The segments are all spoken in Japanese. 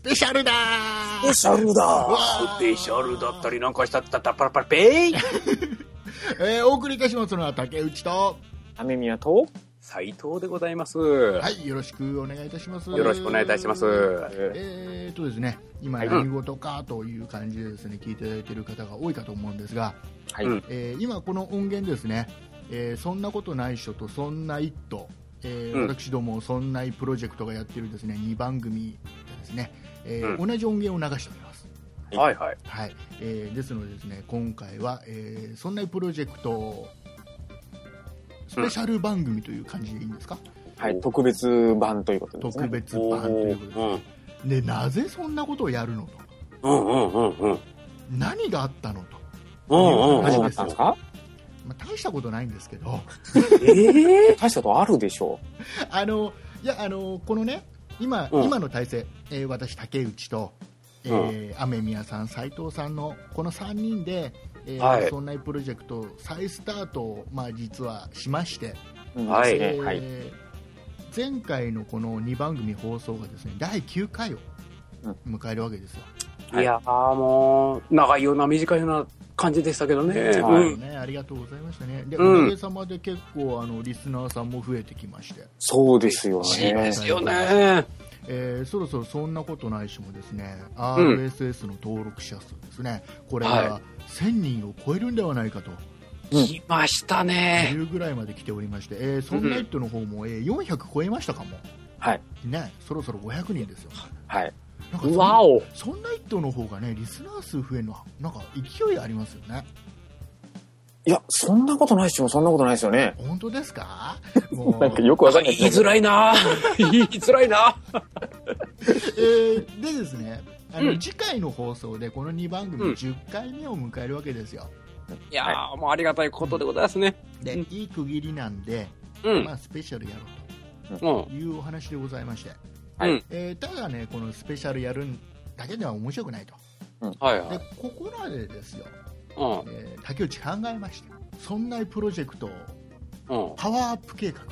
ペシャルだスペシャルだスペシャルだったりなんかしたったらパラパラペイお送りいたしますのは竹内と雨宮と斉藤でございます。 はい、よろしくお願いいたします。 よろしくお願いいたします。 ですね、今何事かという感じでですね、聞いていただいている方が多いかと思うんですが、 はい、 今この音源ですね、そんなことない人とそんなイット、私どもそんないプロジェクトがやっているですね2番組でですね、同じ音源を流しております。 はいはい、 はい、ですのでですね、今回は、そんないプロジェクトスペシャル番組という感じでいいんですか？ はい、特別版ということですね。 特別版ということです。で、なぜそんなことをやるのと、何があったのと、 何があったんですか？ まあ、大したことないんですけど大したことあるでしょう。このね今の体制、私竹内と、雨宮さん斉藤さんのこの3人で、そんなプロジェクト再スタートを、まあ、実はしまして、前回のこの2番組放送がですね第9回を迎えるわけですよ。 いやー、もう長いような短いような感じでしたけどね。 ありがとうございましたね。で、おかげさまで結構リスナーさんも増えてきまして。 そうですよね。 ですよね。 そろそろそんなことないしもですね、RSS の登録者数ですね、これが1000人を超えるんではないかと。 来ましたね。 10ぐらいまで来ておりまして、そんなイットの方も、400超えましたかも。 はい。 ね、そろそろ500人ですよ。 はい。 なんかわお。 そんなイットの方がね、リスナー数増えるのはなんか勢いありますよね。 いや、そんなことないしもそんなことないですよね。 本当ですか？ もうなんかよくわかんない。 言いづらいな。言いづらいな。 でですね、次回の放送でこの2番組10回目を迎えるわけですよ。 いやー、もうありがたいことでございますね。 で、いい区切りなんで、まあスペシャルやろうというお話でございまして、ただね、このスペシャルやるだけでは面白くないと。で、ここらでですよ、竹内考えました。そんなプロジェクトパワーアップ計画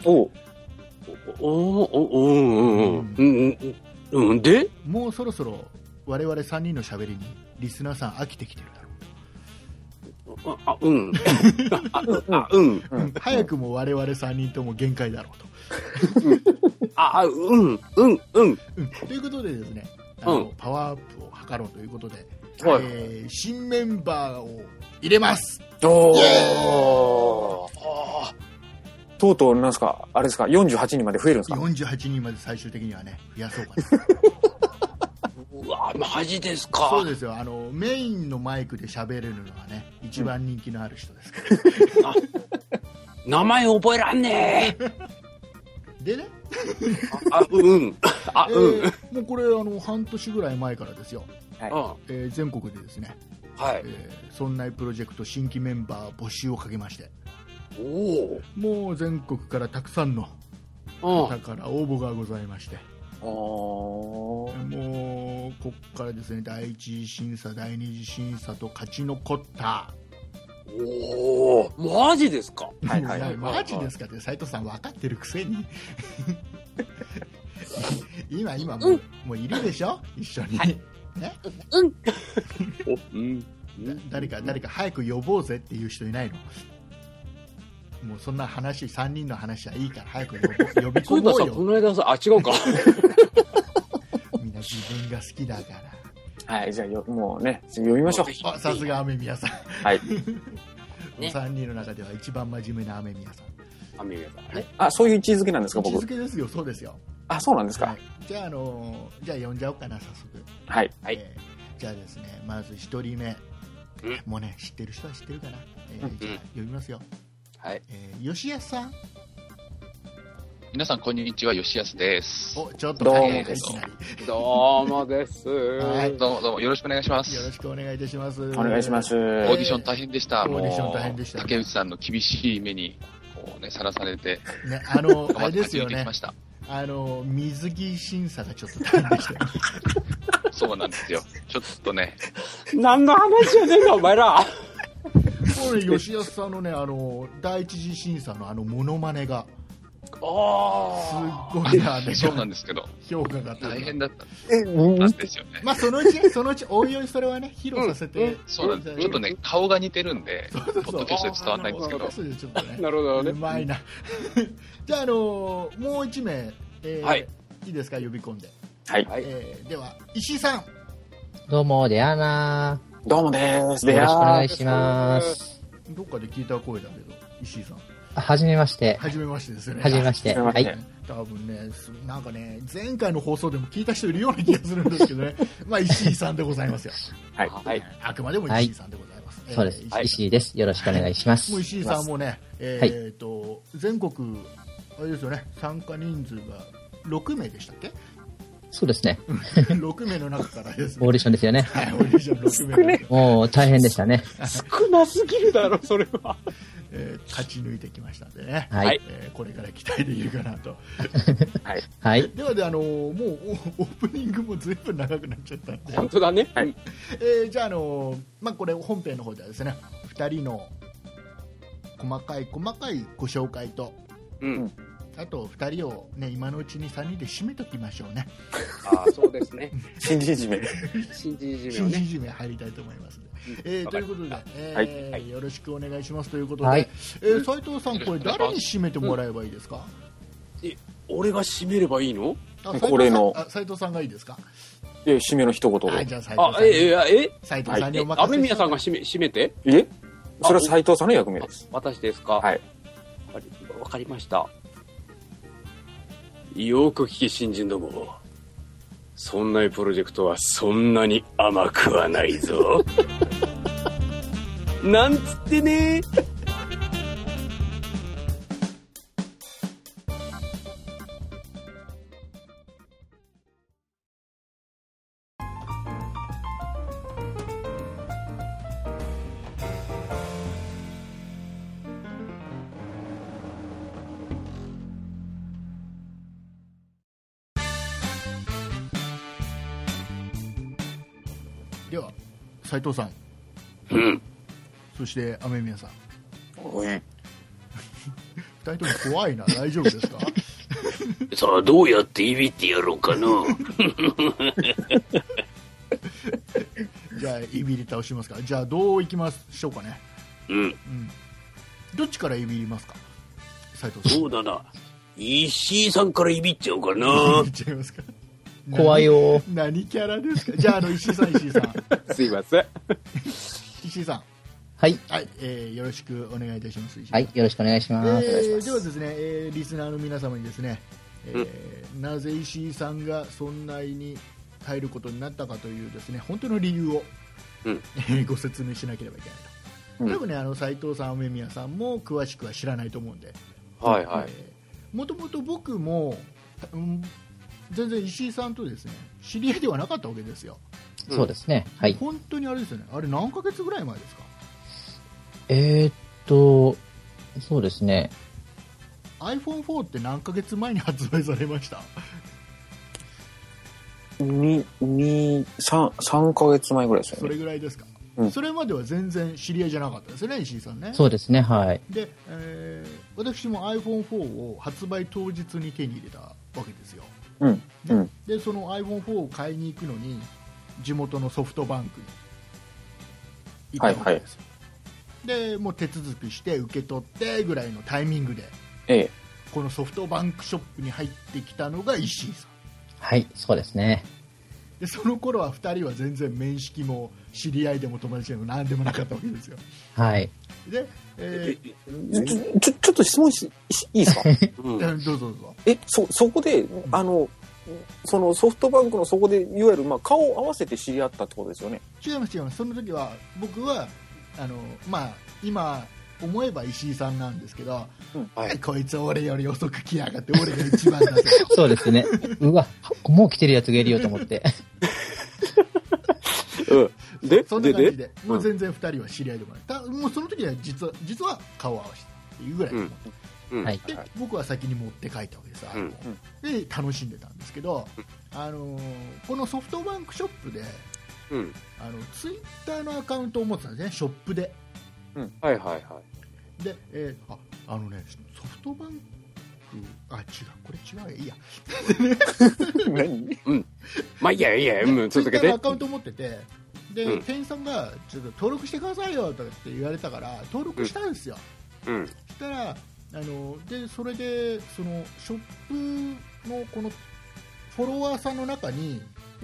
でもうそろそろ我々3人のしゃべりにリスナーさん飽きてきてるだろうと。早くも我々3人とも限界だろうと。ということでですね、パワーアップを図ろうということで、新メンバーを入れます。 とうとうなんですか、あれですか、48人まで増えるんですか ？48人まで最終的にはね、増やそうかな。 うわ、マジですか？ そうですよ。メインのマイクで喋れるのはね、一番人気のある人ですから。 名前覚えらんねえ。でね。もうこれ半年ぐらい前からですよ。全国でですね、そんなプロジェクト新規メンバー募集をかけまして、もう全国からたくさんの方から応募がございまして、もうこっからですね、第一次審査第二次審査と勝ち残った。 マジですか？ マジですかって斉藤さん分かってるくせに今もういるでしょ、一緒に。ね、誰か早く呼ぼうぜっていう人いないの？もうそんな話、3人の話はいいから早く呼び込もうよ。 この間さ、違うか。 みんな自分が好きだから。 はい、じゃあもうね、呼びましょう。 さすが雨宮さん。 はい。 3人の中では一番真面目な雨宮さん。 雨宮さんね。 そういう位置づけなんですか、僕。 位置づけですよ、そうですよ。 そうなんですか。 じゃあ呼んじゃおうかな、早速。 はい。 じゃあですね、まず1人目。もうね、知ってる人は知ってるかな。じゃあ呼びますよ。吉安さん。 皆さんこんにちは、吉安です。 ちょっとどうもです。 どうもです。 どうもよろしくお願いします。 よろしくお願いいたします。 お願いします。 オーディション大変でした。竹内さんの厳しい目にさらされて、 ね、あれですよね。水着審査がちょっと大変でしたよ。 そうなんですよ。ちょっとね。 何の話やねんか、お前ら。 これ吉安さんのね、第一次審査のモノマネがすごいな、 そうなんですけど。 評価が大変だった。なんですよね。 まあそのうち、おいおいそれはね、披露させて。 そうなんです。ちょっとね、顔が似てるんで、ポッドキャストで伝わらないんですけど。 なるほどね。 うまいな。じゃあ、もう1名、いいですか、呼び込んで。 はい。 では、石井さん。 どうも、でやなー。どうもでーす。 よろしくお願いします。 どっかで聞いた声だけど、石井さん。 はじめまして。 はじめましてですよね。 はじめまして。はい。 多分ね、なんかね、前回の放送でも聞いた人いるような気がするんですけどね。まあ、石井さんでございますよ。 はい。 あくまでも石井さんでございます。 そうです。石井です。よろしくお願いします。 もう石井さんもね、全国、あれですよね、参加人数が6名でしたっけ？ そうですね。 6名の中からですね。 オーディションですよね。 はい、オーディション6名。 もう大変でしたね。 少なすぎるだろ、それは。 勝ち抜いてきましたんでね。 はい。 これから期待できるかなと。 はい。 はい。 ではもうオープニングもずいぶん長くなっちゃったんで。 本当だね。 はい。 じゃあまあこれ本編の方ではですね、2人の細かいご紹介と。 うん。 あと2人を、ね、今のうちに3人で締めときましょうね。 ああ、そうですね。 新人締め。 新人締め入りたいと思いますので、ということで、よろしくお願いしますということで、斉藤さん、これ誰に締めてもらえばいいですか？ 俺が締めればいいの？ これの斉藤さんがいいですか？ 締めの一言で。 じゃあ斉藤さんにお任せ。 雨宮さんが締めて？ それは斉藤さんの役目です。 私ですか？ はい。 わかりました。よく聞き新人ども。そんなプロジェクトはそんなに甘くはないぞ。なんつってね。 では斉藤さん、そして雨宮さん、2人とも怖いな。大丈夫ですか？ さあどうやっていびってやろうかな。 じゃあいびり倒しますか。じゃあどういきましょうかね。どっちからいびりますか、斉藤さん？ そうだな、石井さんからいびっちゃおうかな。 いっちゃいますか。 怖いよ。 何キャラですか。じゃあ石井さんすいません。 石井さん、 はい、 よろしくお願いいたします。 はい、よろしくお願いします。 ではですね、リスナーの皆様にですね、なぜ石井さんがそんなに入ることになったかというですね、本当の理由を、ご説明しなければいけないと。多分ね、斉藤さん、雨宮さんも詳しくは知らないと思うんで、もともと僕も、全然石井さんとですね知り合いではなかったわけですよ。 そうですね。はい。 本当にあれですよね。あれ何ヶ月ぐらい前ですか？ そうですね。 iPhone4 って何ヶ月前に発売されました？ 3ヶ月前ぐらいですよね。 それぐらいですか？それまでは全然知り合いじゃなかったですよね、石井さんね。 そうですね。はい。 で、私も iPhone4 を発売当日に手に入れたわけですよ。でその iPhone4 を買いに行くのに地元のソフトバンクに行ったわけですよ。でもう手続きして受け取ってぐらいのタイミングで、このソフトバンクショップに入ってきたのが石井さん。 はい、そうですね。 でその頃は2人は全然面識も知り合いでも友達でも何でもなかったわけですよ。 はい。 で、 ちょっと質問いいですか？ どうぞ。 そこでそのソフトバンクのそこでいわゆる顔を合わせて知り合ったってことですよね。 違います。その時は僕は今思えば石井さんなんですけど、こいつ俺より遅く来やがって俺が一番だと。 そうですね。うわ、もう来てるやつがいるよと思って。 そんな感じで、もう全然2人は知り合いでもない。もうその時は実は顔を合わせたっていうぐらいのもので、僕は先に持って帰ったわけです。で楽しんでたんですけど、このソフトバンクショップで、ツイッターのアカウントを持ってたんですね、ショップで。で、ソフトバンクあ、違う、これ違うや、いいや。 何？ うん。まあいいやいいや、続けて。 アカウント持ってて、で、店員さんがちょっと登録してくださいよとかって言われたから登録したんですよ。そしたらでそれでそのショップのこのフォロワーさんの中に、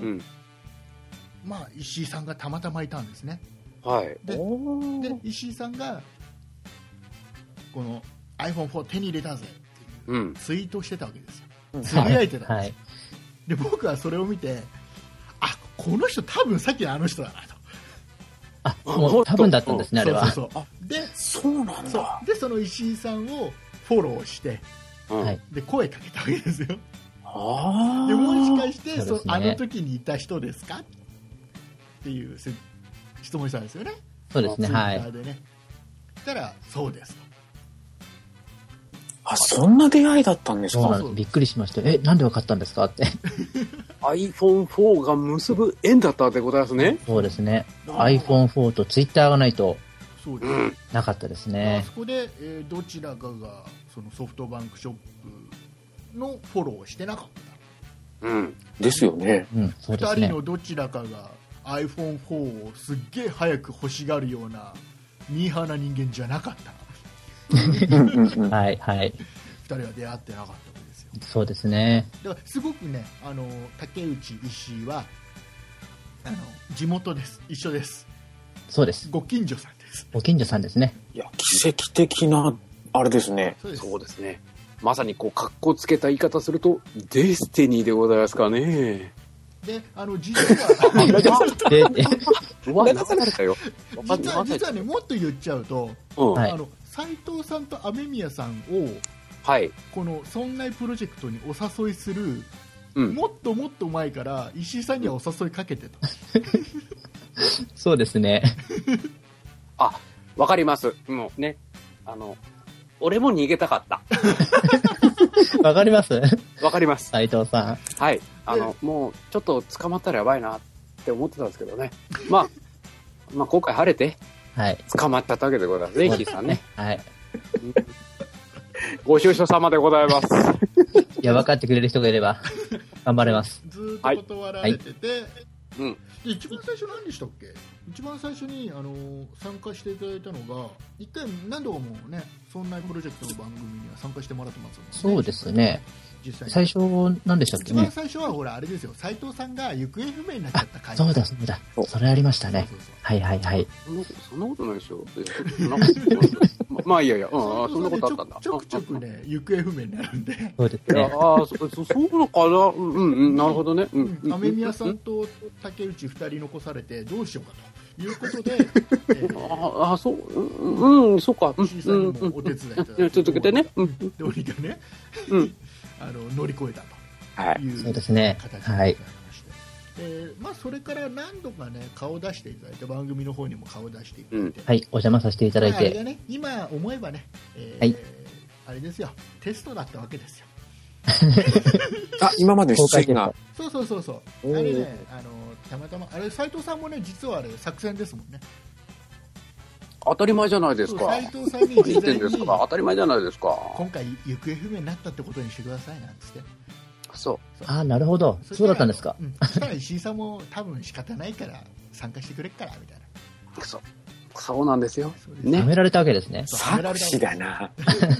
まあ石井さんがたまたまいたんですね。 はい。 で石井さんがこの iPhone4 手に入れたぜっていうツイートをしてたわけですよ。つぶやいてたんですよ。で僕はそれを見て、あ、この人多分さっきのあの人だなと。 あ、もう多分だったんですね、あれは。 で、 そうなんだ。 で、その石井さんをフォローして、で声かけたわけですよ。で、もしかしてあの時にいた人ですかっていう質問したんですよね。 そうですね、はい。 ツイッターでね。そしたらそうですと。 あ、そんな出会いだったんですか？ びっくりしました。なんで分かったんですかって。 iPhone4 が結ぶ縁だったってことですね。 そうですね。iPhone4 と Twitter がないとなかったですね。 そこで、どちらかがそのソフトバンクショップのフォローをしてなかった。 ですよね。 そうですね。 2人のどちらかが iPhone4 をすっげえ早く欲しがるようなミーハーな人間じゃなかった。 はいはい。 2人は出会ってなかったわけですよ。 そうですね。 だからすごくね、竹内石井は地元です。一緒です。 そうです。 ご近所さんです。 ご近所さんですね。 いや、奇跡的なあれですね。 そうですね。まさにこう格好つけた言い方するとデスティニーでございますかね。 で、実はね、もっと言っちゃうと、斉藤さんと雨宮さんを、このそんないプロジェクトにお誘いする、もっともっと前から石井さんにはお誘いかけてた。 そうですね。 あ、わかります。もうね、俺も逃げたかった。 わかります？ わかります。 斉藤さん。 はい。もうちょっと捕まったらやばいなって思ってたんですけどね。まあ今回晴れて、捕まったわけでございます。石井さんね。はい。ご愁傷様でございます。 いや、分かってくれる人がいれば頑張れます。 ずっと断られてて、一番最初何でしたっけ？一番最初に参加していただいたのが、一回何度もね、そんなプロジェクトの番組には参加してもらってますもんね。 そうですね。実際最初何でしたっけね。 一番最初はほらあれですよ、斉藤さんが行方不明になっちゃった回。 そうだそうだ。それありましたね。はいはいはい。 そんなことないでしょ。まあいやいや、そんなことあったんだ。 ちょくちょくね、行方不明になるんで。 そうですね。 そうのかな。なるほどね。 雨宮さんと竹内2人残されてどうしようかということで、 そうか。 石井さんにもお手伝いいただいて、 続けてね。 どうにかね、乗り越えたという形でございまして、まあそれから何度かね顔出していただいて、番組の方にも顔出していただいて、 はい、お邪魔させていただいて、 あれがね、今思えばね、あれですよ、テストだったわけですよ。 あ、今まで出演が。 そう。あれね、たまたま、あれ、斉藤さんもね、実はあれ、作戦ですもんね。 当たり前じゃないですか。 斉藤さんに事前に当たり前じゃないですか。 今回、行方不明になったってことにしてくださいなんつって。 そう。 ああ、なるほど。そうだったんですか。 そしたら石井さんも多分仕方ないから参加してくれっから、みたいな。 そうなんですよ。 ね。はめられたわけですね。 作詞だな。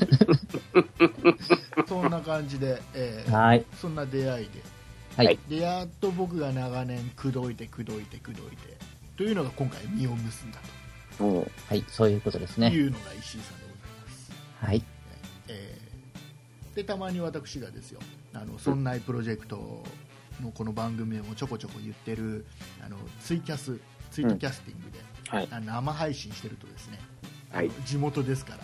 そんな感じで、そんな出会いで、でやっと僕が長年口説いてというのが今回実を結んだと。 はい、そういうことですね。 いうのが石井さんでございます。 はい。 でたまに私がですよ、そんないプロジェクトのこの番組でもちょこちょこ言ってるツイートキャスティングで、生配信してるとですね、地元ですから、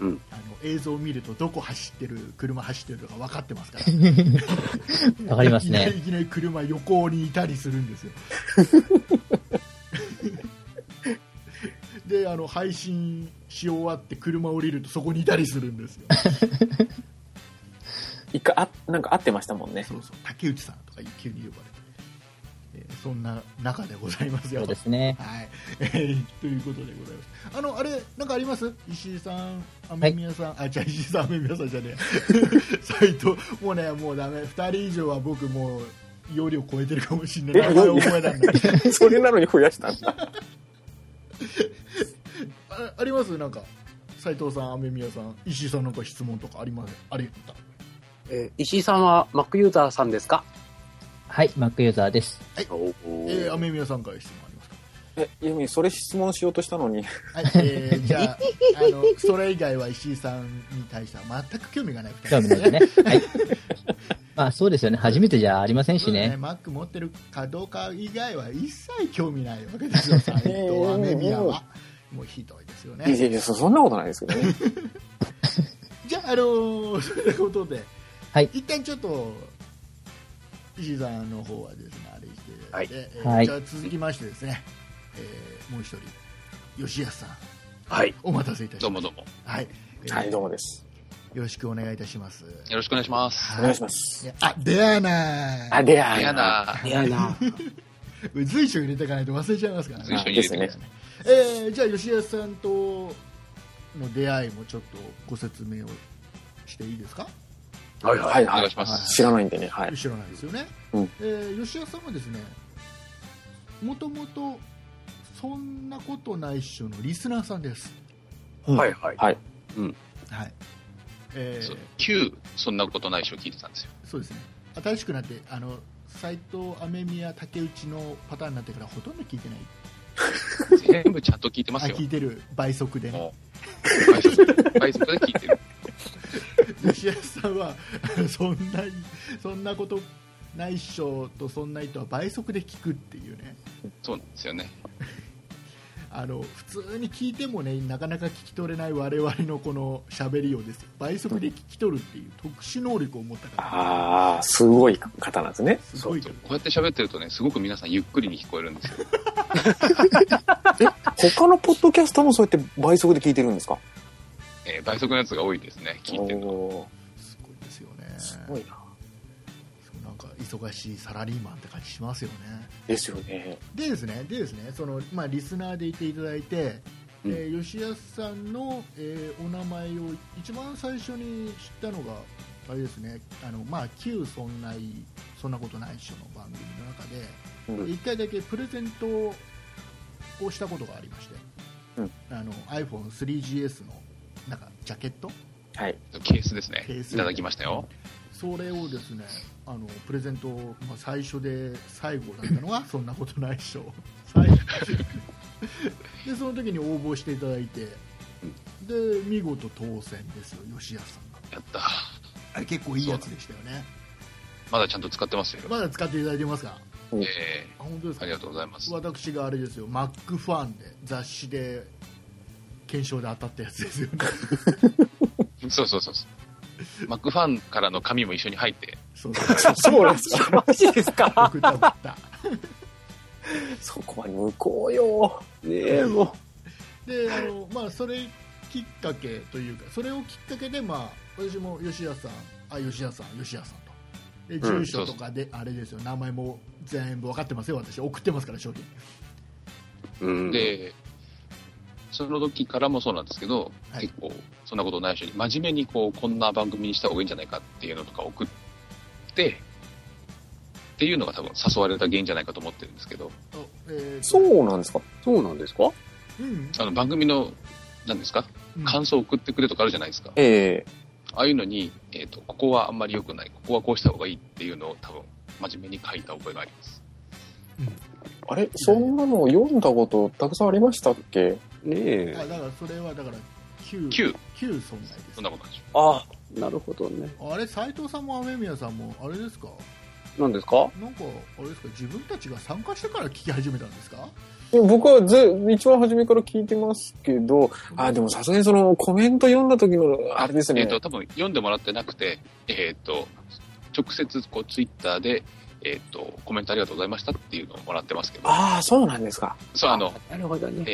映像を見るとどこ車走ってるとか分かってますからわかりますね。 いきなり車横にいたりするんですよ。で配信し終わって車降りるとそこにいたりするんですよ。 一回なんか会ってましたもんね。 そう竹内さんとか急に呼ばれて、 そんな中でございますよ。 そうですね。 はい。ということでございます。あれ、なんかあります？石井さん、雨宮さん、はい、じゃあ石井さん、雨宮さんじゃねえ。斉藤、もうね、もうダメ。2人以上は僕もう、容量超えてるかもしれない。名前覚えらんない。 それなのに増やしたんだ。 あります？なんか、斉藤さん、雨宮さん、石井さんなんか質問とかあります？ありました？ 石井さんは Mac ユーザーさんですか？ はい、Mac ユーザーです。 はい。雨宮さんから質問ありますか？ ユミ、それ質問しようとしたのに。 はい、じゃあ、それ以外は石井さんに対しては全く興味がない2人ですね。興味ないですね。はい。まあそうですよね。初めてじゃありませんしね。 Mac 持ってるかどうか以外は一切興味ないわけですよ、斉藤雨宮は。もうひどいですよね。 いやそんなことないですけどね。 じゃあ、そういうことで、 はい、 一旦ちょっと、石井さんの方はですね、あれして、 はい、 じゃあ続きましてですね、もう一人、吉安さん。 はい。 お待たせいたしました。 どうもどうも。 はい。 はい、どうもです。 よろしくお願いいたします。よろしくお願いします。 お願いします。 でやなー。でやなー。 随所入れていかないと忘れちゃいますからね。 随所入れていかないとね。じゃあ、吉安さんとの出会いもちょっとご説明をしていいですか？ はいはい、お願いします。 知らないんでね。はい。 知らないですよね。吉安さんはですね、もともとそんなことないっしょのリスナーさんです。 はいはい。 はい。 うん。はい。 旧そんなことないっしょ聞いてたんですよ。 そうですね。新しくなって斉藤雨宮竹内のパターンになってからほとんど聞いてない。 全部ちゃんと聞いてますよ。 聞いてる。倍速でね。 倍速で聞いてる。 吉安さんはそんなことないっしょとそんな人は倍速で聞くっていうね。 そうなんですよね。 普通に聞いてもね、なかなか聞き取れない我々のこの喋りをですよ、倍速で聞き取るっていう特殊能力を持った方。 ああ、すごい方なんですね。 すごい。 こうやって喋ってるとね、すごく皆さんゆっくりに聞こえるんですよ。 他のポッドキャストもそうやって倍速で聞いてるんですか？ 倍速のやつが多いですね、聞いてるの。 すごいですよね。 すごいな。 なんか忙しいサラリーマンって感じしますよね。 ですよね。 でですね、リスナーでいていただいて、吉安さんの、お名前を一番最初に知ったのがあれですね、旧そんなことないっしょの番組の中で、1回だけプレゼントをしたことがありまして、iPhone3GS のなんかジャケット、 はい、 ケースですね、いただきましたよ。 それをですね、プレゼント、最初で最後だったのがそんなことないっしょでその時に応募していただいて、で見事当選ですよ、吉安さんが。 やった。 あれ結構いいやつでしたよね。 まだちゃんと使ってますよ。 まだ使っていただいてますか？ 本当ですか？ ありがとうございます。 私があれですよ、Mac ファンで雑誌で検証で当たったやつですよね。 そう。マックファンからの紙も一緒に入って。 そうなんですか？マジですか？ 送った。 そこは向こうよ。ねえ、もう。で、それきっかけというか、それをきっかけで、私も吉安さんと。で、住所とかで、あれですよ、名前も全部分かってますよ、私。送ってますから、商品。で、その時からもそうなんですけど、結構そんなことない人に真面目にこんな番組にした方がいいんじゃないかっていうのとか送ってっていうのが多分誘われた原因じゃないかと思ってるんですけど。 そうなんですか？ そうなんですか？ 番組の何ですか、感想を送ってくれとかあるじゃないですか。ああいうのに、ここはあんまり良くない、ここはこうした方がいいっていうのを多分真面目に書いた覚えがあります。 あれ、そんなの読んだことたくさんありましたっけ？ねえ。 だからそれは旧存在です。 そんなことないでしょ。あ、なるほどね。 あれ、斉藤さんも雨宮さんもあれですか？ 何ですか？ なんかあれですか、自分たちが参加してから聞き始めたんですか？ 僕は一番初めから聞いてますけど、でもさすがにそのコメント読んだ時のあれですね。 多分読んでもらってなくて、直接ツイッターでコメントありがとうございましたっていうのをもらってますけど。 ああ、そうなんですか。 そう、なるほどね。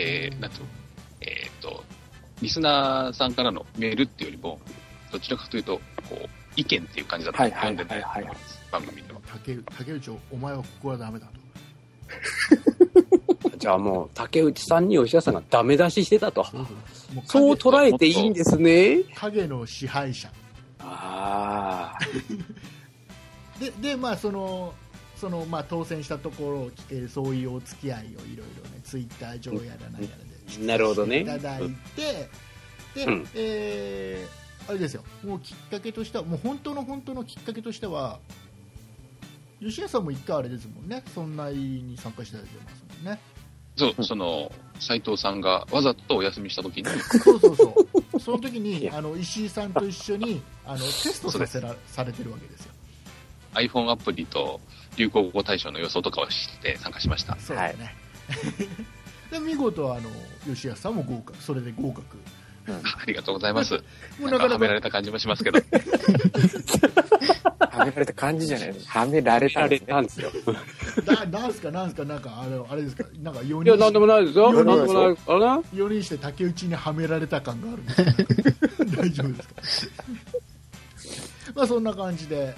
リスナーさんからのメールっていうよりも、どちらかというと、意見っていう感じだったんです、読んでない番組では。 竹内、お前はここはダメだと。 じゃあもう竹内さんに吉田さんがダメ出ししてたと。そう捉えていいんですね。 影の支配者。 ああ。 でまあまあ当選したところを聞けそういうお付き合いをいろいろねツイッター上やらないやらでなるほどね。 いただいて、で、あれですよ。もうきっかけとしてはもう本当のきっかけとしては吉谷さんも一回あれですもんね。そんなに参加していただいてますもんね。 そう、斉藤さんがわざとお休みした時に。 そう。その時に、石井さんと一緒に、テストされてるわけですよ。 iPhone アプリと流行語大賞の予想とかをして参加しました。 そうですね。で、見事、吉安さんも合格。それで合格。 ありがとうございます。もうなかなかはめられた感じもしますけど。 はめられた感じじゃないの。はめられたんですよ。 なんすか、なんか、あれですか、なんか4人。 いや、なんでもないですよ。なんでもない。 4人して竹内にはめられた感があるんですけど大丈夫ですか。まあ、そんな感じで、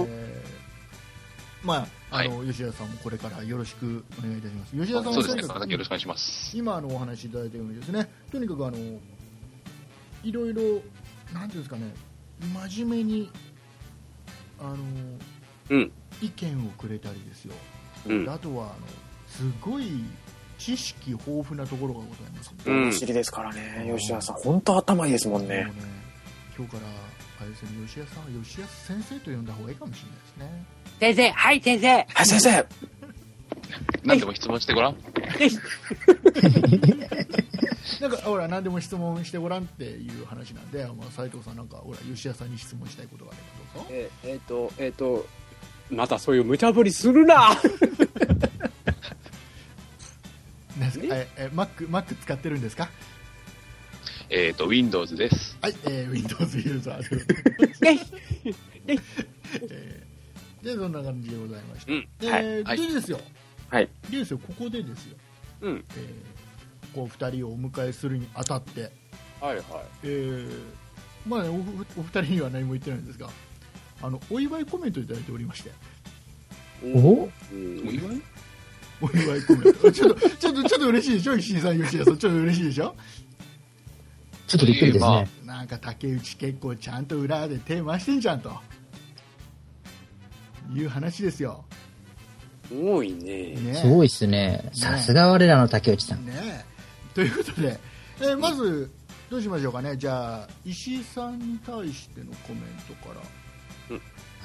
まあ、吉田さんもこれからよろしくお願いいたします。吉田さんはそうですね、よろしくお願いします。 今お話しいただいたようにですね、とにかくいろいろ、なんていうんですかね、真面目に、意見をくれたりですよ。あとは、すごい知識豊富なところがございますので。お知りですからね、吉田さん。本当頭いいですもんね。 今日から、あれですね、吉田さんは吉田先生と呼んだ方がいいかもしれないですね。 先生、はい先生。 はい先生。 何でも質問してごらん。 なんかほら何でも質問してごらんっていう話なんで、斉藤さんなんかほら吉田さんに質問したいことがあればどうぞ。 またそういう無茶ぶりするな。 なんですか、Mac 使ってるんですか。 Windows です。 はい、Windows ユーザーでそんな感じでございまして、でですよ、 はい、 でですよ、ここでですよ、こう2人をお迎えするにあたって、 はいはい、 まあね、お二人には何も言ってないんですが、お祝いコメントいただいておりまして。 お祝いコメント。ちょっと嬉しいでしょ、石井さん、吉田さん、ちょっと嬉しいでしょ。 ちょっとびっくりですね。 なんか竹内結構ちゃんと裏で手回してんじゃんという話ですよ。 すごいね。 すごいっすね。さすが我らの竹内さん。 ね。ということで、まずどうしましょうかね。じゃあ石井さんに対してのコメントから、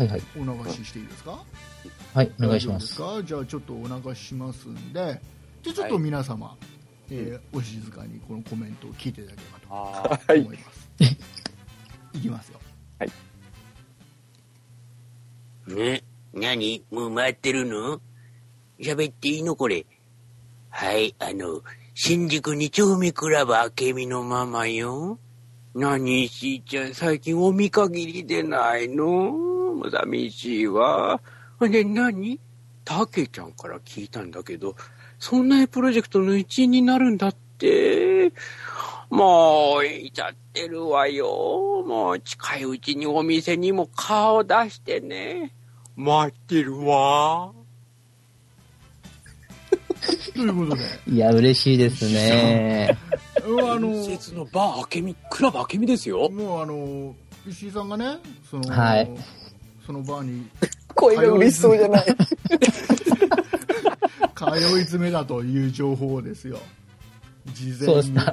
はい、 お流ししていいですか。 はい、お願いします。 じゃあちょっとお流ししますんで、ちょっと皆様、お静かにこのコメントを聞いていただければと思います。いきますよ。 はい。 ね、何？もう回ってるの？喋っていいのこれ。はい、新宿2丁目クラブ明美のママよ。何、しーちゃん、最近お見限りでないの？もう寂しいわ。で、何？たけちゃんから聞いたんだけど、そんなプロジェクトの一員になるんだって。もう、いちゃってるわよ。もう、近いうちにお店にも顔出してね。待ってるわ。 ということで。 いや、嬉しいですね。 伝説のバー明美、クラブ明美ですよ。 もう石井さんがね、 はい、 そのバーに声が嬉しそうじゃない。 通い詰めだという情報ですよ。事前に。 そうですか。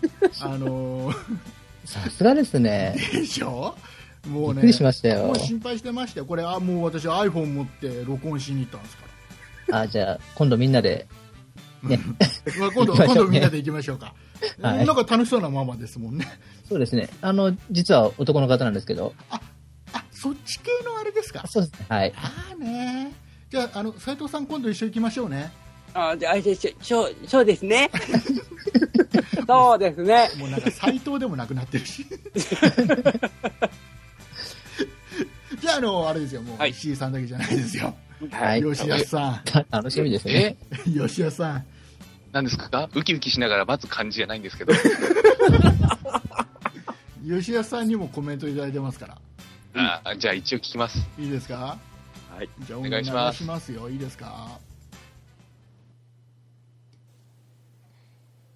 さすがですね。 でしょ。もうね。 びっくりしましたよ。 もう心配してましたよ。これもう私 iPhone 持って録音しに行ったんですから。 じゃあ今度みんなで。ね。 まあ今度みんなで行きましょうか。なんか楽しそうなママですもんね。 そうですね。実は男の方なんですけど。 そっち系のあれですか。 そうですね。はい。 ね。じゃあ斉藤さん今度一緒行きましょうね。 そうですね。そうですね。 もうなんか斉藤でもなくなってるし。じゃああれですよ。もう石井さんだけじゃないですよ。 はい。 吉安さん。 楽しみですね。 吉安さん。 何ですか？ウキウキしながら待つ感じじゃないんですけど。 吉安さんにもコメントいただいてますから。 じゃあ一応聞きます。 いいですか？ はい。 じゃあお願いしますよ。いいですか？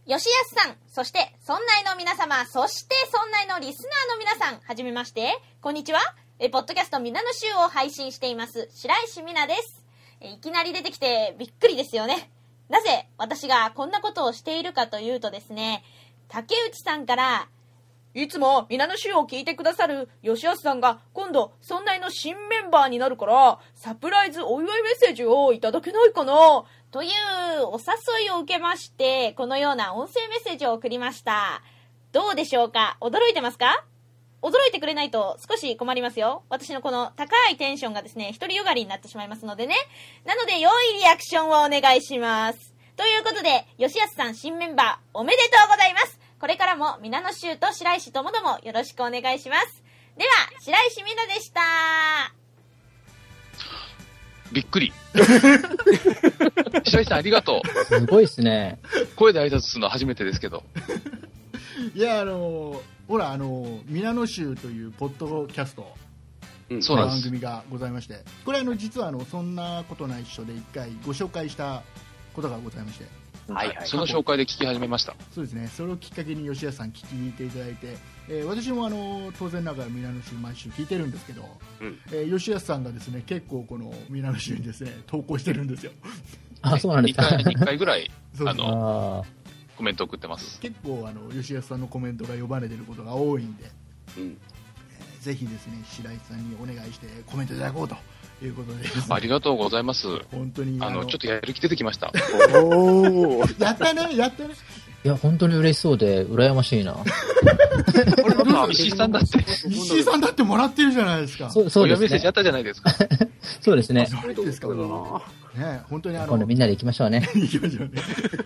吉安さん、そして村内の皆様、そして村内のリスナーの皆さん、はじめまして、こんにちは。ポッドキャストみなの集を配信しています白石みなです。いきなり出てきてびっくりですよね。なぜ私がこんなことをしているかというとですね、竹内さんからいつもみなの集を聞いてくださる吉安さんが今度村内の新メンバーになるからサプライズお祝いメッセージをいただけないかなというお誘いを受けまして、このような音声メッセージを送りました。どうでしょうか？驚いてますか？驚いてくれないと少し困りますよ。私のこの高いテンションがですね、独りよがりになってしまいますのでね。なので良いリアクションをお願いします。ということで、吉安さん新メンバーおめでとうございます。これからもみなの集と白石ともどもよろしくお願いします。では、白石みなでした。 びっくり。白石さんありがとう。 すごいですね。 声で挨拶するのは初めてですけど。 いや、ほら、みなの集というポッドキャスト、番組がございまして、これ実はそんなことないっしょで一回ご紹介したことがございまして、 はいはい、その紹介で聞き始めました。 そうですね、それをきっかけに吉安さん聞いていただいて、私も当然ながらみなの集毎週聞いてるんですけど、吉安さんがですね、結構このみなの集にですね、投稿してるんですよ。 あ、そうなんですか。 2回ぐらいコメント送ってます。 結構吉安さんのコメントが呼ばれてることが多いんで、ぜひですね、白石さんにお願いしてコメントいただこうということで、ね、 ありがとうございます。 本当にちょっとやる気出てきました。 おー、やったね、やったね。 いや、本当に嬉しそうで羨ましいな。 石井さんだって。 石井さんだってもらってるじゃないですか。 そうですね。 メッセージあったじゃないですか。 そうですね。 そうですか。ね、本当に今度みんなで行きましょうね。 行きましょうね。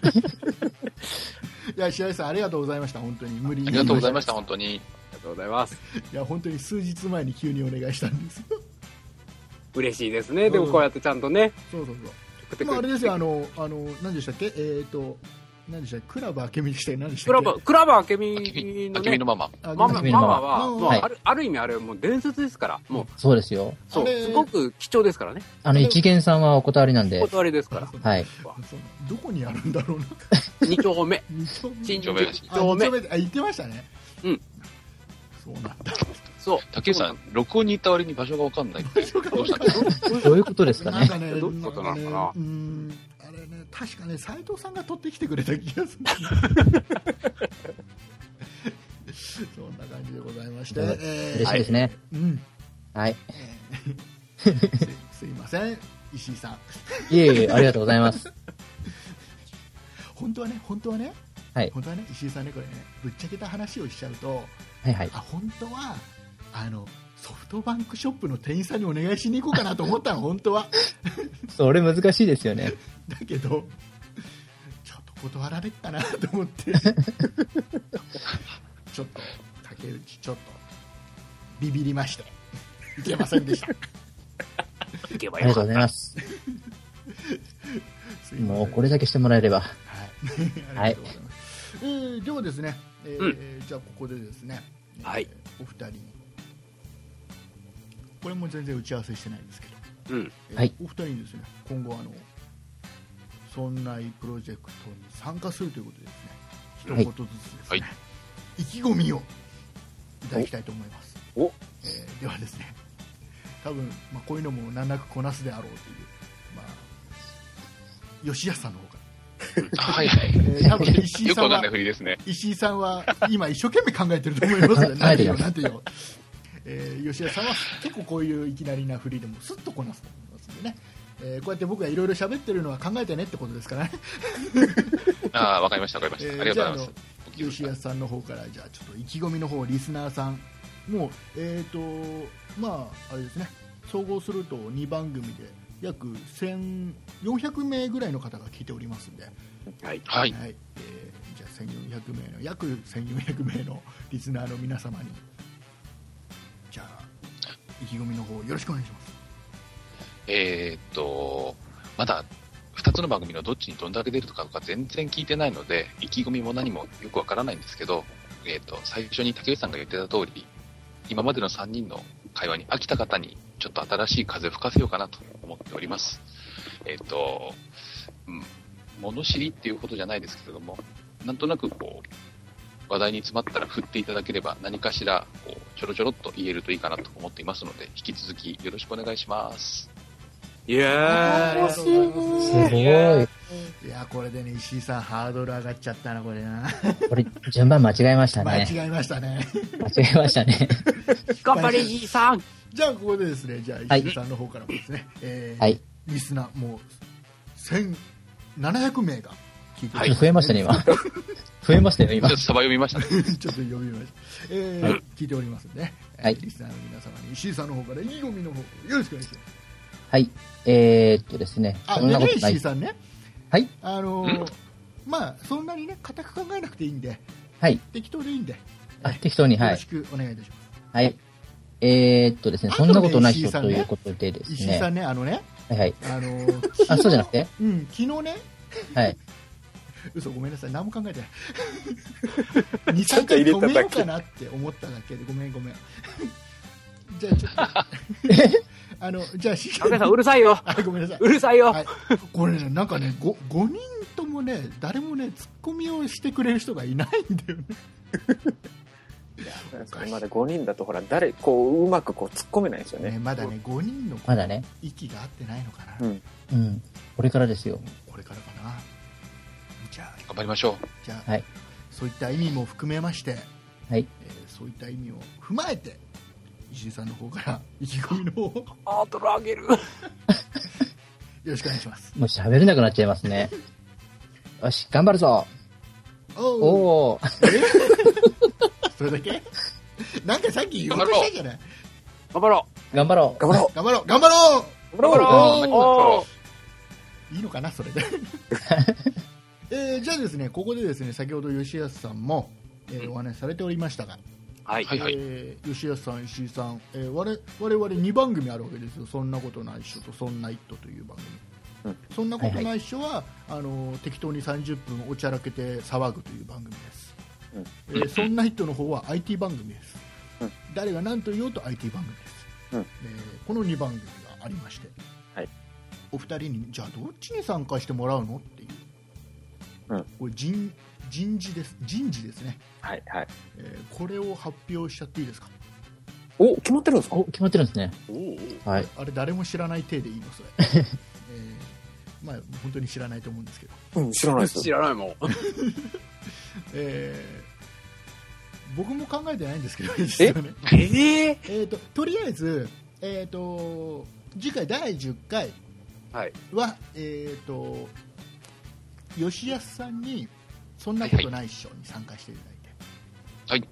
いや、白石さんありがとうございました。本当に無理に。 ありがとうございました。本当に。 ありがとうございます。 いや、本当に数日前に急にお願いしたんですよ。 嬉しいですね。でもこうやってちゃんとね。 そうそうそう。まあ、あれですよ、何でしたっけ、何でしたっけ、クラブ明美でしたっけ、何でしたっけ。 クラブ明美のね。 明美のママ。 ママは、ある意味あれはもう伝説ですから。もう。 そうですよ。 そう。すごく貴重ですからね。 一元さんはお断りなんで。 お断りですから。 はい。 どこにあるんだろうな。 2丁目。 新丁目。 言ってましたね。 うん。 そうなんだ。 そう。 竹内さん、録音に行った割に場所がわかんないって。どうしたんですか？ どういうことですかね。 どういうことなのかな。 あれね、確かね、斉藤さんが取ってきてくれた気がする。そんな感じでございまして。 嬉しいですね。はい。 すいません、石井さん。 いえいえ、ありがとうございます。 本当はね、 はい、 本当はね、石井さんね、これね、ぶっちゃけた話をしちゃうと、 はいはい、 本当はソフトバンクショップの店員さんにお願いしに行こうかなと思ったの、本当は。 それ難しいですよね。 だけど、ちょっと断られっかなと思って、ちょっと、竹内、ちょっと、ビビりまして、いけませんでした。 いけばありがとうございます。もうこれだけしてもらえれば。 はい。ではですね、じゃあここでですね、お二人に、これも全然打ち合わせしてないんですけど、お二人にですね、今後村内プロジェクトに参加するということでですね、一言ずつですね、意気込みをいただきたいと思います。ではですね、多分、こういうのも難なくこなすであろうという、吉安さんの方から。 はいはい。 多分石井さんは、 よくわかんない振りですね。 石井さんは今一生懸命考えてると思いますので、なんてよ。吉安さんは結構こういういきなりな振りでもスッとこなすと思いますんでね。こうやって僕がいろいろ喋ってるのは考えてねってことですからね。 わかりました。ありがとうございます。 吉安さんの方からじゃあちょっと意気込みの方、リスナーさんもうあれですね、総合すると2番組で約1400名ぐらいの方が聞いておりますんで、 はい。 じゃあ1400名の約1400名のリスナーの皆様に、じゃあ意気込みの方よろしくお願いします。 まだ2つの番組のどっちにどんだけ出るとか全然聞いてないので、意気込みも何もよくわからないんですけど、最初に竹内さんが言ってた通り、今までの3人の会話に飽きた方にちょっと新しい風を吹かせようかなと思っております。物知りっていうことじゃないですけれども、 なんとなくこう、話題に詰まったら振っていただければ何かしらこうちょろちょろっと言えるといいかなと思っていますので、引き続きよろしくお願いします。 いやー、 すごい。 いや、これでね、石井さんハードル上がっちゃったな、これな。 これ、順番間違えましたね。 間違えましたね。 間違えましたね。 頑張れ、石井さん。 じゃあ、ここでですね、じゃあ、石井さんの方からもですね、 はい。 リスナー、もう、1700名が聞いてます、 増えましたね、今。増えましたよ、今。 ちょっとサバ読みましたね。 ちょっと読みました。聞いておりますんでね。はい。リスナーの皆様に石井さんの方から意気込みの方、よろしくお願いします。 はい。ですね。 でね、石井さんね。 はい。 まあ、そんなにね、固く考えなくていいんで。 はい。 適当でいいんで。 適当に、はい。 よろしくお願いいたします。 はい。ですね、そんなことない人ということでですね。 石井さんね、はいはい。そうじゃなくて？ うん、昨日ね。 はい。 嘘、ごめんなさい、何も考えてない。2、3回止めようかなって思っただけで、ごめん。じゃあちょっと、じゃあ、 赤井さん、うるさいよ。 ごめんなさい。 うるさいよ。 はい、これね、なんかね、5人ともね、誰もね、ツッコミをしてくれる人がいないんだよね。 それまで5人だとほらうまくこう突っ込めないですよね。 まだね5人のまだね息が合ってないのかな。 うん。これからですよ。 これからかな。じゃあ頑張りましょう。 じゃあ、はい、そういった意味も含めまして、 はい。 そういった意味を踏まえて石井さんの方から意気込みの方をハードル上げる。 よろしくお願いします。 もう喋れなくなっちゃいますね。よし、頑張るぞ。おー。 それだけ？なんかさっき言おうとしたじゃない。 頑張ろう。頑張ろう。 頑張ろう。頑張ろう。頑張ろう。 頑張ろう。いいのかなそれで。じゃあですね、ここでですね、先ほど吉安さんも、お話しされておりましたが、 はい。 吉安さん、石井さん、我々2番組あるわけですよ。そんなことないっしょと、そんなイットという番組。そんなことないっしょは、適当に30分おちゃらけて騒ぐという番組です。そんな人の方は IT 番組です、誰が何と言おうと IT 番組です、この2番組がありまして、お二人にじゃあどっちに参加してもらうのっていう、これ人事ですね、これを発表しちゃっていいですか。 決まってるんですか。 決まってるんですね。 はい。あれ誰も知らない体でいいのそれ。まあ本当に知らないと思うんですけど。 知らないです。 知らないもん。 僕も考えてないんですけど、実はね。とりあえず、次回第10回は、吉安さんにそんなことないっしょに参加していただいて、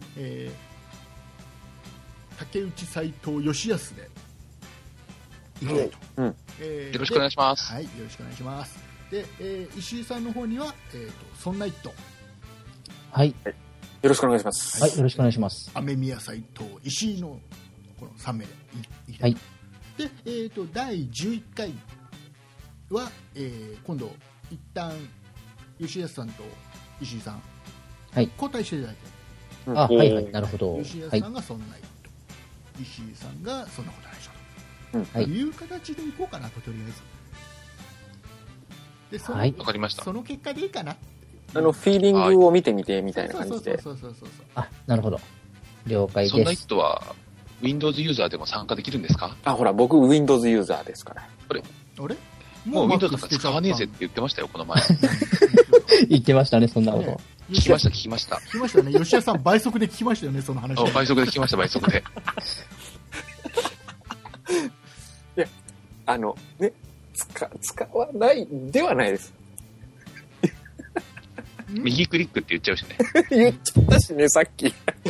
竹内、斉藤、吉安でいきたいと、 よろしくお願いします。 はい、よろしくお願いします。で、石井さんの方には、そんなイット。 はい。 よろしくお願いします。 はい、よろしくお願いします。 雨宮、斉藤、石井のこの3名でいきたい。 はい。 で、第11回は、今度一旦吉安さんと石井さん、交代していただいて、 はいはい、なるほど。 吉安さんがそんなイット、石井さんがそんなことないでしょと、いう形でいこうかなと、とりあえず。で、 わかりました。 その結果でいいかな。 フィーリングを見てみてみたいな感じで。 なるほど。了解です。 そんな人は Windows ユーザーでも参加できるんですか。 ほら、僕 Windows ユーザーですから。 あれもう Windows とか使わねえぜって言ってましたよ、この前。 言ってましたね、そんなこと。 聞きましたね。吉田さん倍速で聞きましたよね、その話。 倍速で聞きました、倍速で。 いや、使わないではないです。 右クリックって言っちゃうしね。 言っちゃったしね、さっき。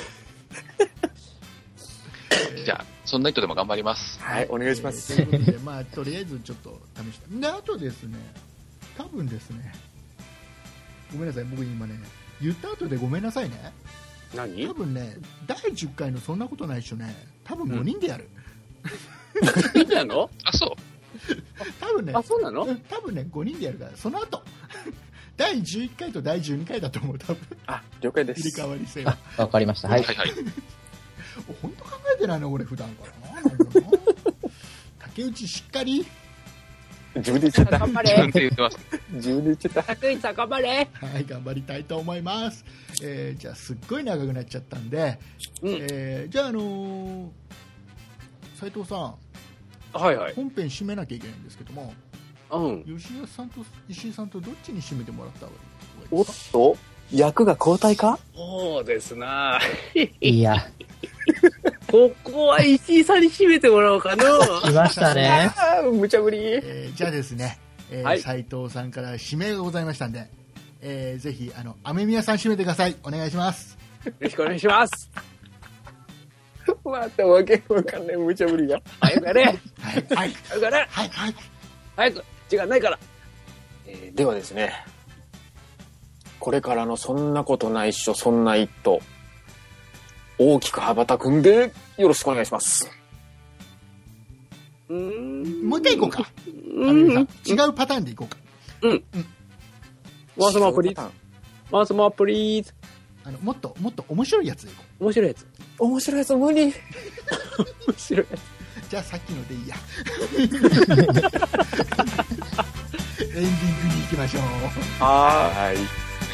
じゃあ、そんな人でも頑張ります。 はい、お願いします。 ということで、まあ、とりあえずちょっと試して。で、あとですね、多分ですね、ごめんなさい、僕今ね、言った後でごめんなさいね。 何？ 多分ね、第10回のそんなことないっしょね、多分5人でやる。 5人なの？ そう。 多分ね、 そうなの？ 多分ね、5人でやるから、その後。第11回と第12回だと思う、多分。 了解です。 入れ替わり制は。 わかりました。はい。 本当考えてないの、俺、普段から。なんだろうな。竹内しっかり。 自分で言っちゃった。 頑張れ。 自分で言ってます。 自分で言っちゃった。 竹内さん頑張れ。 はい、頑張りたいと思います。じゃあすっごい長くなっちゃったんで、じゃあ斉藤さん、 はいはい。 本編締めなきゃいけないんですけども、吉安さんと石井さんとどっちに締めてもらった方がいいですか？ おっと、役が交代か？ そうですな。 いや。 ここは石井さんに締めてもらおうかな。 来ましたね。 無茶ぶり。 じゃあですね、斉藤さんから指名がございましたんで、ぜひ雨宮さん締めてください。お願いします。 よろしくお願いします。 またわけわかんない無茶ぶりが。 早くやれ。 はい、 早くやれ。早く。時間ないから。 ではですね、これからのそんなことないっしょ、そんな一途、大きく羽ばたくんでよろしくお願いします。 もう一回行こうか。違うパターンで行こうか。 ワンスモアプリーズ。ワンスモアプリーズ。 もっと面白いやつで行こう。面白いやつ。 面白いやつ無理。面白いやつ。じゃあさっきのでいいや。エンディングに行きましょう。 はい。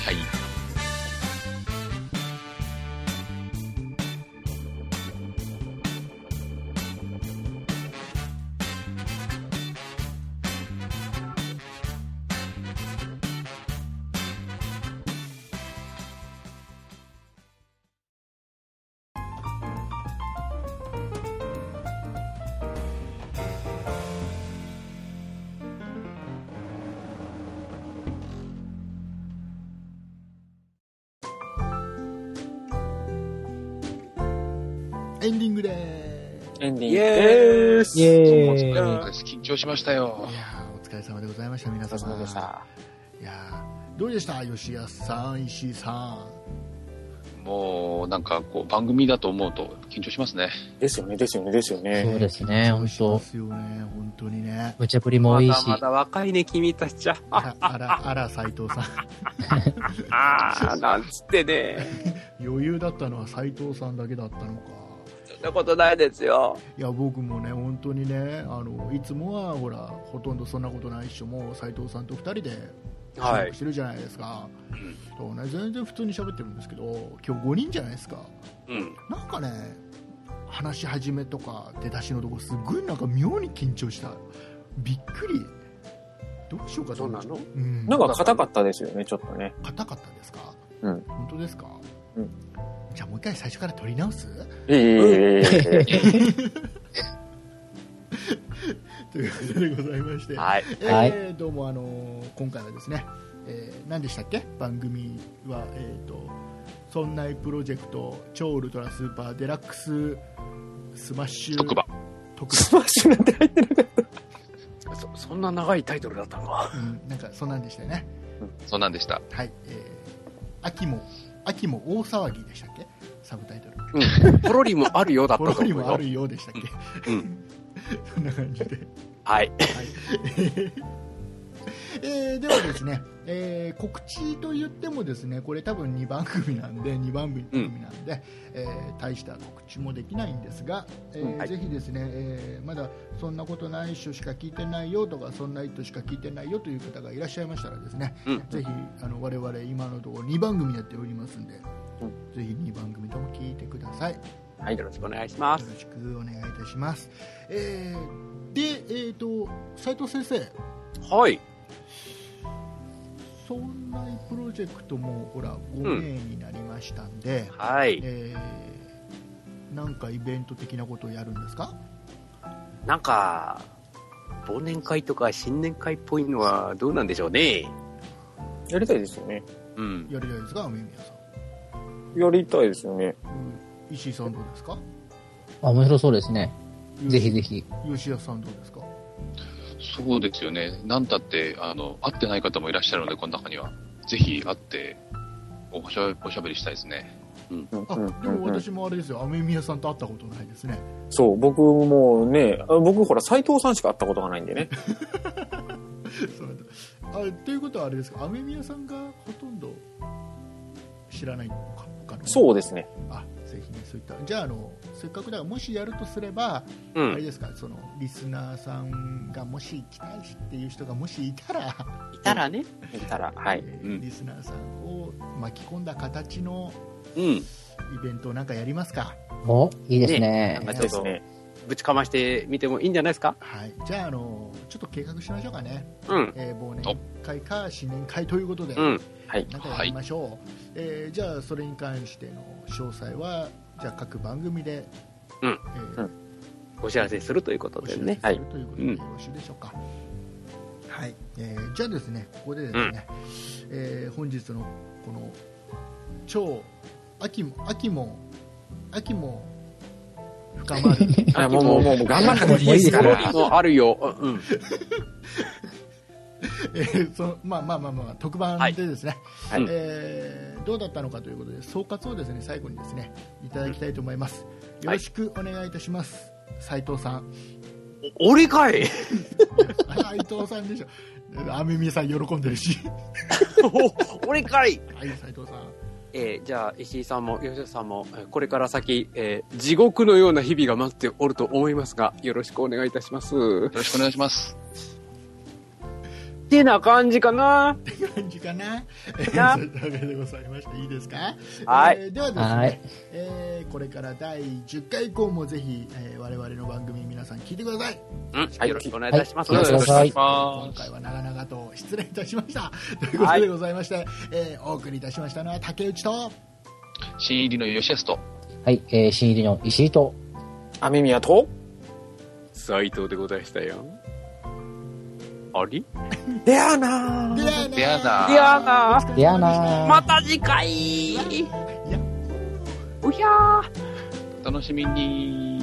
エンディングでーす。エンディングでーす。 イエーイ。 緊張しましたよ。 いやお疲れ様でございました、皆様。 お疲れ様でした。 いやどうでした吉安さん、石井さん。もうなんかこう番組だと思うと緊張しますね。 ですよね。 そうですね、本当。 ですよね、本当にね。 無茶ぶりも多いし。 まだ若いね、君たちは。 あら、斉藤さん。なんつってね。 余裕だったのは斉藤さんだけだったのか。 そんなことないですよ。 いや僕もね本当にねいつもはほらほとんどそんなことないっしょも斉藤さんと2人で収録してるじゃないですか、そうね、全然普通に喋ってるんですけど今日5人じゃないですか、なんかね話し始めとか出だしのとこすごいなんか妙に緊張した、びっくり、どうしようかと思って。そうなの？ なんか硬かったですよね、ちょっとね。 硬かったですか？ 本当ですか？じゃあもう一回最初から撮り直す？ということでございまして、どうも今回はですね、何でしたっけ、番組はそんないプロジェクト超ウルトラスーパーデラックススマッシュ特番スマッシュなんて入ってなかった。 そんな長いタイトルだったのか。 なんかそんなんでしたよね。 そんなんでした。 はい、秋も大騒ぎでしたっけ、サブタイトル。 ポロリもあるようだったと思うよ。 ポロリもあるようでしたっけ。そんな感じで。 はい。 ではですね、告知と言ってもですね、これ多分2番組なんで、大した告知もできないんですが、ぜひですね、まだそんなことないっしょしか聞いてないよとか、そんな人しか聞いてないよという方がいらっしゃいましたらですね、ぜひ我々今のところ2番組やっておりますんで、ぜひ2番組とも聞いてください。 はい、よろしくお願いします。 よろしくお願いいたします。で、斉藤先生。 はい。 そんなプロジェクトもほら5名になりましたんで、なんかイベント的なことをやるんですか？ なんか忘年会とか新年会っぽいのはどうなんでしょうね。 やりたいですよね。 やりたいですか、雨宮さん？やりたいですよね。 石井さんどうですか？ 面白そうですね。ぜひぜひ。 吉安さんどうですか？ そうですよね。なんたって会ってない方もいらっしゃるので、この中にはぜひ会っておしゃべりしたいですね。 でも私もあれですよ、雨宮さんと会ったことないですね。 そう、僕もね、僕ほら斉藤さんしか会ったことがないんでね。 そうなんだ。ということはあれですか、雨宮さんがほとんど知らないのかな。 そうですね。 ぜひね、そういった、じゃあせっかくだからもしやるとすれば、あれですか、そのリスナーさんがもし来たいっていう人がもしいたらね、はい、 リスナーさんを巻き込んだ形のイベントをなんかやりますか。 お、いいですね。 なんかちょっとぶちかましてみてもいいんじゃないですか。 はい、じゃあちょっと計画しましょうかね。忘年会か新年会ということで、なんかやりましょう。じゃあそれに関しての詳細はじゃあ各番組でお知らせするということでね。 はい。ということでよろしいでしょうか。はい。じゃあですね、ここでですね、本日のこの超秋も深まる。 もう頑張ってもいいですから。 もうあるよ。 まあ特番でですね、どうだったのかということで総括をですね最後にですねいただきたいと思います。よろしくお願いいたします。斉藤さん。 俺かい。 斉藤さんでしょ。アメミさん喜んでるし。 俺かい。 はい、斉藤さん。 じゃあ石井さんも吉田さんもこれから先、地獄のような日々が待っておると思いますがよろしくお願いいたします。 よろしくお願いします。 ってな感じかな。 というわけでございましていいですか。 はい。 ではですね、これから第10回以降もぜひ、我々の番組皆さん聞いてください。 はい、よろしくお願いいたします。 よろしくお願いします。今回は長々と失礼いたしました。ということでございまして、お送りいたしましたのは竹内と新入りの吉安と、 はい、新入りの石井と雨宮と斉藤でございましたよ。あり？ でやなまた次回。 いや。 うひゃー。 お楽しみに。